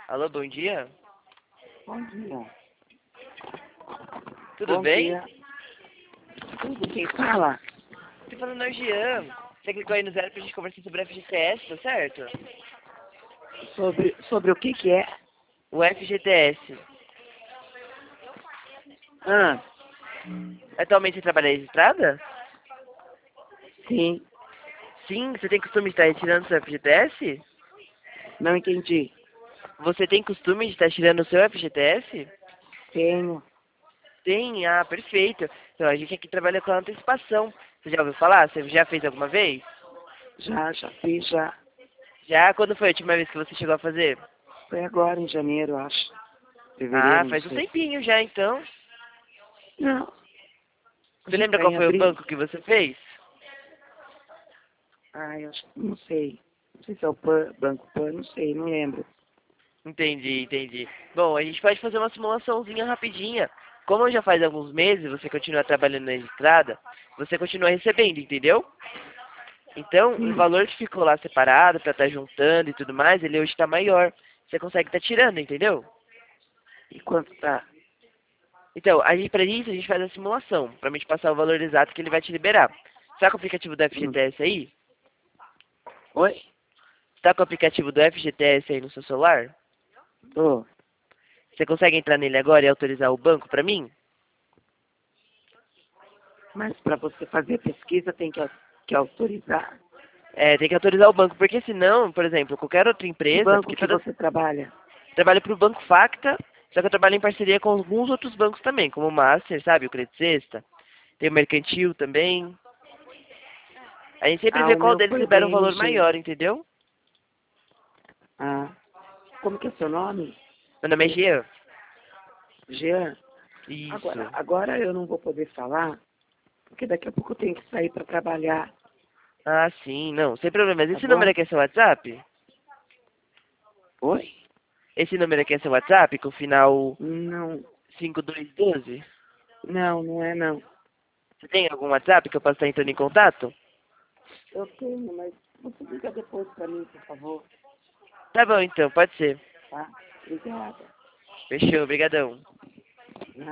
Alô, bom dia. Bom dia. Tudo Bom bem? dia. Tudo, quem fala? Tô falando é o Jean. Você clicou aí no zero pra gente conversar sobre o FGTS, tá certo? Sobre o que é? O FGTS. Ah, Atualmente você trabalha registrada? sim, Sim, você tem costume de estar retirando o seu FGTS? não entendi. Você tem costume de estar tirando o seu FGTS? Tenho, Tem, ah, perfeito. Então a gente aqui trabalha com antecipação. Você já ouviu falar? Você já fez alguma vez? já fiz, já. Já? Quando foi a última vez que você chegou a fazer? Foi agora em janeiro, acho. Ah, Fevereiro, não faz um sei. tempinho já, então. Não, a Você gente lembra tá qual em foi o abril. banco que você fez? Ah, eu acho, não sei. Não sei se é o Banco Pan, não sei, não lembro. Entendi, entendi. Bom, a gente pode fazer uma simulaçãozinha rapidinha. Como já faz alguns meses você continua trabalhando na estrada, você continua recebendo, entendeu? Então, o Sim. valor que ficou lá separado para estar juntando e tudo mais, ele hoje está maior. Você consegue estar tirando, entendeu? E quanto tá? Então, para isso a gente faz a simulação, para gente passar o valor exato que ele vai te liberar. Está com o aplicativo do Hum. FGTS aí? Oi? Está com o aplicativo do FGTS aí no seu celular? Tô. Você consegue entrar nele agora e autorizar o banco para mim? Mas para você fazer a pesquisa tem que autorizar. É, tem que autorizar o banco, porque senão, por exemplo, qualquer outra Que empresa, banco porque que todas você trabalha? trabalho para o Banco Facta, só que eu trabalho em parceria com alguns outros bancos também, como o Master, sabe, o Credit Sexta, tem o Mercantil também. A gente sempre Ah, vê o qual meu deles foi libera um valor BMG. maior, entendeu? Ah, como que é seu nome? Meu nome é Jean. Jean? Isso. Agora eu não vou poder falar, porque daqui a pouco eu tenho que sair para trabalhar, Ah, sim, não, sem problema. Mas tá esse número bom? aqui é seu WhatsApp? Oi? Esse número aqui é seu WhatsApp, com o final Não, 5212? não é não. Você tem algum WhatsApp que eu possa estar entrando em contato? Eu tenho, mas você liga depois para mim, por favor, Tá bom, então, pode ser. tá? Obrigada. Fechou, brigadão.